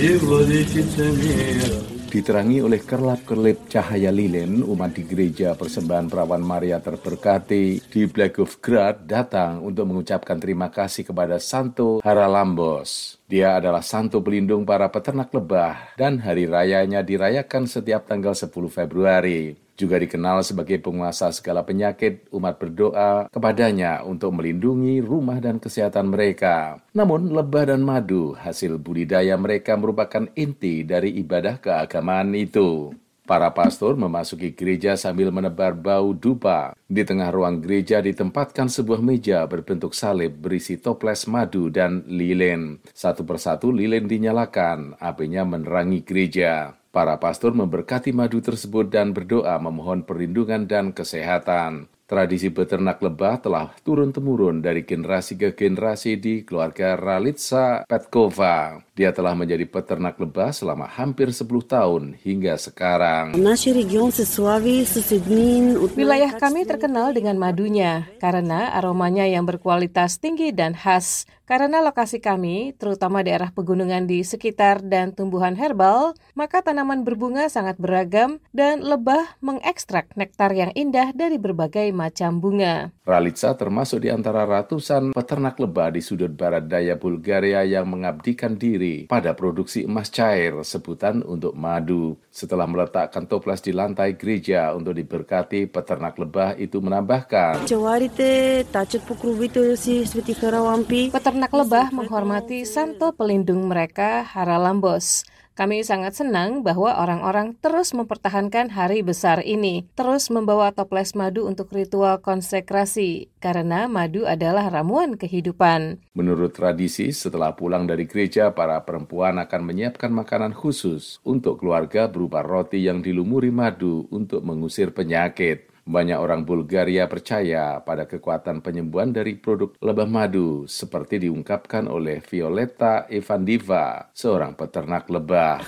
Diterangi oleh kerlap-kerlip cahaya lilin, umat di gereja persembahan Perawan Maria Terberkati di Blagovgrad datang untuk mengucapkan terima kasih kepada Santo Haralambos. Dia adalah santo pelindung para peternak lebah dan hari rayanya dirayakan setiap tanggal 10 Februari. Juga dikenal sebagai penguasa segala penyakit, umat berdoa kepadanya untuk melindungi rumah dan kesehatan mereka. Namun, lebah dan madu, hasil budidaya mereka merupakan inti dari ibadah keagamaan itu. Para pastor memasuki gereja sambil menebar bau dupa. Di tengah ruang gereja ditempatkan sebuah meja berbentuk salib berisi toples madu dan lilin. Satu persatu lilin dinyalakan, apinya menerangi gereja. Para pastor memberkati madu tersebut dan berdoa memohon perlindungan dan kesehatan. Tradisi beternak lebah telah turun-temurun dari generasi ke generasi di keluarga Ralitsa Petkova. Dia telah menjadi peternak lebah selama hampir 10 tahun hingga sekarang. Wilayah kami terkenal dengan madunya karena aromanya yang berkualitas tinggi dan khas. Karena lokasi kami, terutama daerah pegunungan di sekitar dan tumbuhan herbal, maka tanaman berbunga sangat beragam dan lebah mengekstrak nektar yang indah dari berbagai macam bunga. Ralitsa termasuk di antara ratusan peternak lebah di sudut barat daya Bulgaria yang mengabdikan diri pada produksi emas cair, sebutan untuk madu. Setelah meletakkan toples di lantai gereja untuk diberkati, peternak lebah itu menambahkan, peternak lebah menghormati santo pelindung mereka, Haralambos. Kami sangat senang bahwa orang-orang terus mempertahankan hari besar ini, terus membawa toples madu untuk ritual konsekrasi, karena madu adalah ramuan kehidupan. Menurut tradisi, setelah pulang dari gereja, para perempuan akan menyiapkan makanan khusus untuk keluarga berupa roti yang dilumuri madu untuk mengusir penyakit. Banyak orang Bulgaria percaya pada kekuatan penyembuhan dari produk lebah madu, seperti diungkapkan oleh Violeta Evandiva, seorang peternak lebah.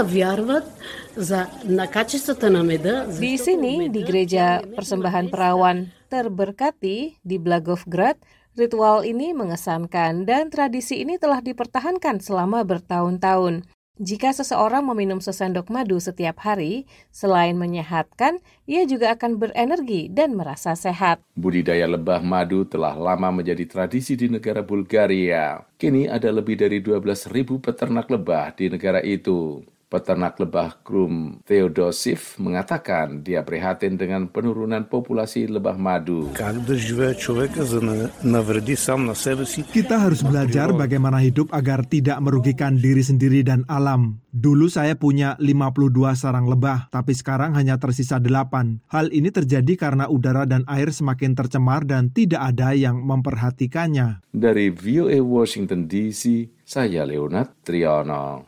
Di sini, di gereja persembahan Perawan Terberkati di Blagovgrad, ritual ini mengesankan dan tradisi ini telah dipertahankan selama bertahun-tahun. Jika seseorang meminum sesendok madu setiap hari, selain menyehatkan, ia juga akan berenergi dan merasa sehat. Budidaya lebah madu telah lama menjadi tradisi di negara Bulgaria. Kini ada lebih dari 12.000 peternak lebah di negara itu. Peternak lebah Krum Theodosiv mengatakan dia prihatin dengan penurunan populasi lebah madu. Kita harus belajar bagaimana hidup agar tidak merugikan diri sendiri dan alam. Dulu saya punya 52 sarang lebah, tapi sekarang hanya tersisa 8. Hal ini terjadi karena udara dan air semakin tercemar dan tidak ada yang memperhatikannya. Dari VOA Washington DC, saya Leonard Triono.